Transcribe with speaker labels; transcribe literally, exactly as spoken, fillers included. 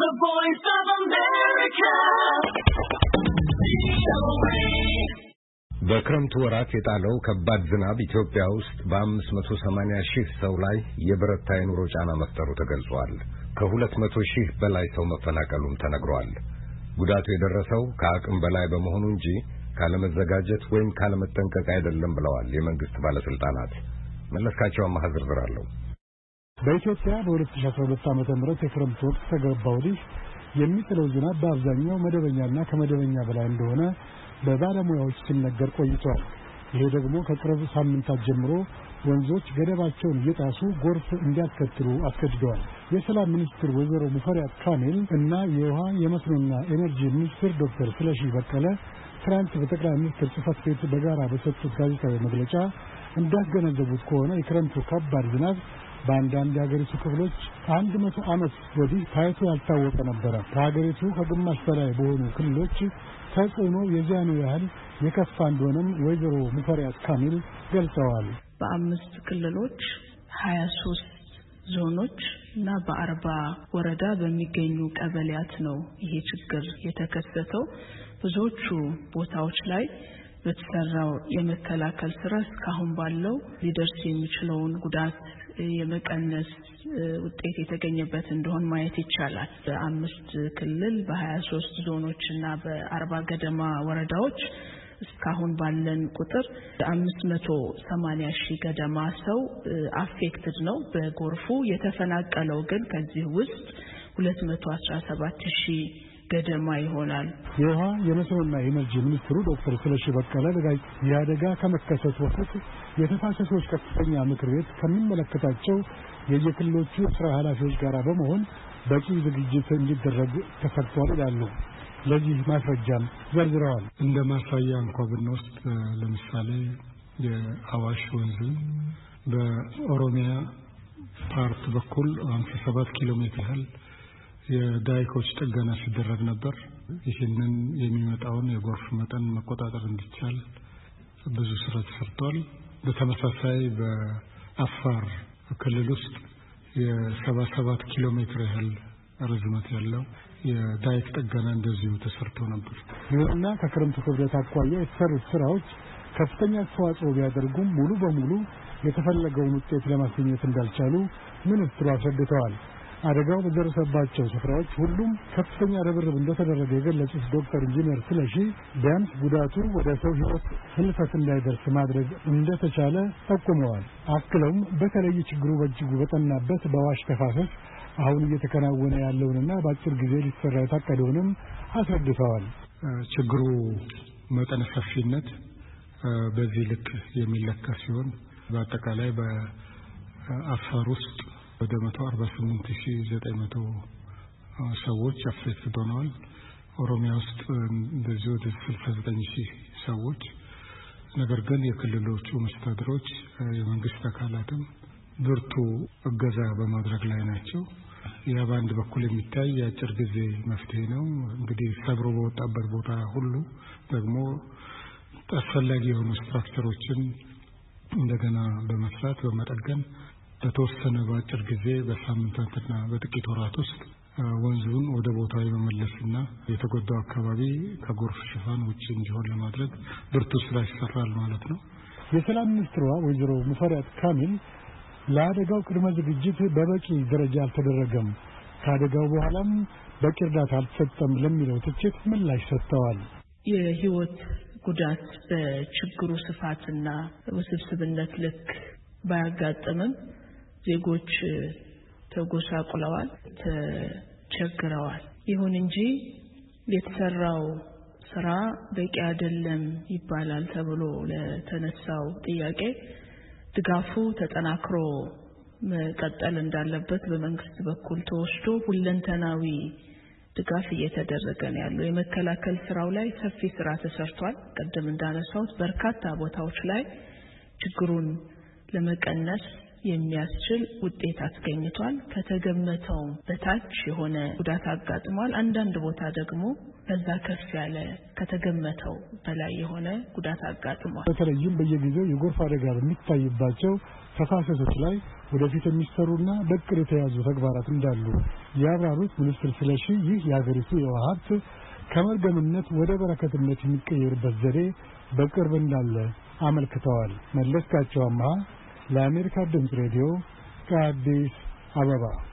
Speaker 1: The Voice of America.
Speaker 2: በክረምቱ ወራት የጣለው ከባድ ዝናብ ኢትዮጵያ ውስጥ በአምስት መቶ ሰማንያ ሺህ ሰው ላይ የበረታ የኑሮ ጫና መፍጠሩ ተገልጿል። ከሁለት መቶ ሺህ በላይ ሰው መፈናቀሉም ተነግሯል። ጉዳቱ የደረሰው ከአቅም በላይ በመሆኑ እንጂ ካለመዘጋጀት ወይም ካለመጠንቀቅ አይደለም ብለዋል የመንግስት ባለስልጣናት። መለስካቸው አማሃ ዝርዝር አለው።
Speaker 3: በኢትዮጵያ በ2012 ዓመተ ምህረት የክረምት ወቅት ተገባ ወዲህ የሚጥለው ዝናብ በአብዛኛው መደበኛና ከመደበኛ በላይ እንደሆነ በባለሙያዎች ሲነገር ቆይቷል። ይሄ ደግሞ ከቅርብ ሳምንታት ጀምሮ ወንዞች ገደባቸውን እየጣሱ ጎርፍ እንዲያስከትሉ አስገድደዋል። የሰላም ሚኒስትር ወይዘሮ ሙፈሪያት ካሚል እና የውሃ የመስኖና ኤነርጂ ሚኒስትር ዶክተር ስለሺ በቀለ ትናንት በጠቅላይ ሚኒስትር ጽሕፈት ቤት በጋራ በሰጡት ጋዜጣዊ መግለጫ እንዳስገነዘቡት ከሆነ የክረምቱ ከባድ ዝናብ በአንዳንድ የሀገሪቱ ክፍሎች ከአንድ መቶ ዓመት ወዲህ ታይቶ ያልታወቀ ነበረ። ከሀገሪቱ ከግማሽ በላይ በሆኑ ክልሎች ተጽዕኖ የዚያኑ ያህል የከፋ እንደሆነም ወይዘሮ ሙፈሪያት ካሚል ገልጸዋል።
Speaker 4: በአምስት ክልሎች ሀያ ሶስት ዞኖች እና በአርባ ወረዳ በሚገኙ ቀበሌያት ነው ይሄ ችግር የተከሰተው። ብዙዎቹ ቦታዎች ላይ በተሰራው የመከላከል ስራ እስካሁን ባለው ሊደርስ የሚችለውን ጉዳት የመቀነስ ውጤት የተገኘበት እንደሆነ ማየት ይቻላል። በአምስት ክልል በሀያ ሶስት ዞኖች እና በአርባ ገደማ ወረዳዎች እስካሁን ባለን ቁጥር አምስት መቶ ሰማንያ ሺህ ገደማ ሰው አፌክትድ ነው በጎርፉ። የተፈናቀለው ግን ከዚህ ውስጥ ሁለት መቶ አስራ ሰባት ሺህ ገደማ ይሆናል።
Speaker 3: የውሃ የመስኖና ኤነርጂ ሚኒስትሩ ዶክተር ስለሺ በቀለ የአደጋ ከመከሰቱ በፊት የተፋሰሶች ከፍተኛ ምክር ቤት ከሚመለከታቸው የየክልሎቹ ስራ ኃላፊዎች ጋር በመሆን በቂ ዝግጅት እንዲደረግ ተሰርቷል ይላሉ። ለዚህ ማስረጃም ዘርዝረዋል።
Speaker 5: እንደ ማሳያ እንኳን ብንወስድ ለምሳሌ የአዋሽ ወንዝ በኦሮሚያ ፓርት በኩል ሃምሳ ሰባት ኪሎ ሜትር ያህል የዳይኮች ጥገና ሲደረግ ነበር። ይህንን የሚመጣውን የጎርፍ መጠን መቆጣጠር እንዲቻል ብዙ ስራ ተሰርቷል። በተመሳሳይ በአፋር ክልል ውስጥ የሰባ ሰባት ኪሎ ሜትር ያህል ርዝመት ያለው የዳይክ ጥገና እንደዚሁ ተሰርቶ ነበር።
Speaker 3: ይሁንና ከክረምቱ ክብደት አኳያ የተሰሩት ስራዎች ከፍተኛ አስተዋጽኦ ቢያደርጉም ሙሉ በሙሉ የተፈለገውን ውጤት ለማስገኘት እንዳልቻሉ ሚኒስትሩ አስረድተዋል። አደጋው በደረሰባቸው ስፍራዎች ሁሉም ከፍተኛ ርብርብ እንደተደረገ የገለጹት ዶክተር ኢንጂነር ስለሺ ቢያንስ ጉዳቱ ወደ ሰው ሕይወት ህልፈት እንዳይደርስ ማድረግ እንደተቻለ ጠቁመዋል። አክለውም በተለይ ችግሩ በእጅጉ በጠናበት በአዋሽ ተፋሰስ አሁን እየተከናወነ ያለውንና በአጭር ጊዜ ሊሰራ የታቀደውንም አስረድተዋል።
Speaker 5: ችግሩ መጠነ ሰፊነት በዚህ ልክ የሚለካ ሲሆን በአጠቃላይ በአፋር ውስጥ ወደ መቶ አርባ ስምንት ሺህ ዘጠኝ መቶ ሰዎች አፌክትድ ሆነዋል። ኦሮሚያ ውስጥ እንደዚህ ወደ ስልሳ ዘጠኝ ሺህ ሰዎች። ነገር ግን የክልሎቹ መስተዳድሮች የመንግስት አካላትም ብርቱ እገዛ በማድረግ ላይ ናቸው። ያ በአንድ በኩል የሚታይ የአጭር ጊዜ መፍትሄ ነው። እንግዲህ ሰብሮ በወጣበት ቦታ ሁሉ ደግሞ አስፈላጊ የሆኑ ስትራክቸሮችን እንደገና በመስራት በመጠገን በተወሰነ በአጭር ጊዜ በሳምንታትና በጥቂት ወራት ውስጥ ወንዙን ወደ ቦታው የመመለስና የተጎዳው አካባቢ ከጎርፍ ሽፋን ውጪ እንዲሆን ለማድረግ ብርቱ ስራ ይሰራል ማለት ነው።
Speaker 3: የሰላም ሚኒስትሯ ወይዘሮ ሙፈሪያት ካሚል ለአደጋው ቅድመ ዝግጅት በበቂ ደረጃ አልተደረገም፣ ከአደጋው በኋላም በቂ እርዳታ አልተሰጠም ለሚለው ትችት ምላሽ ሰጥተዋል።
Speaker 4: የህይወት ጉዳት በችግሩ ስፋትና ውስብስብነት ልክ ባያጋጥምም ዜጎች ተጎሳቁለዋል፣ ተቸግረዋል። ይሁን እንጂ የተሰራው ስራ በቂ አይደለም ይባላል ተብሎ ለተነሳው ጥያቄ ድጋፉ ተጠናክሮ መቀጠል እንዳለበት በመንግስት በኩል ተወስዶ ሁለንተናዊ ድጋፍ እየተደረገ ነው ያለው። የመከላከል ስራው ላይ ሰፊ ስራ ተሰርቷል። ቀደም እንዳነሳሁት በርካታ ቦታዎች ላይ ችግሩን ለመቀነስ የሚያስችል ውጤት አስገኝቷል። ከተገመተው በታች የሆነ ጉዳት አጋጥሟል። አንዳንድ ቦታ ደግሞ በዛ ከፍ ያለ ከተገመተው በላይ የሆነ ጉዳት አጋጥሟል።
Speaker 3: በተለይም በየጊዜው የጎርፍ አደጋ በሚታይባቸው ተፋሰሶች ላይ ወደፊት የሚሰሩና በቅድ የተያዙ ተግባራት እንዳሉ ያብራሩት ሚኒስትር ስለሺ ይህ የሀገሪቱ የውሃ ሀብት ከመርገምነት ወደ በረከትነት የሚቀየርበት ዘዴ በቅርብ እንዳለ አመልክተዋል። መለስካቸው አምሃ ለአሜሪካ ድምፅ ሬዲዮ ከአዲስ አበባ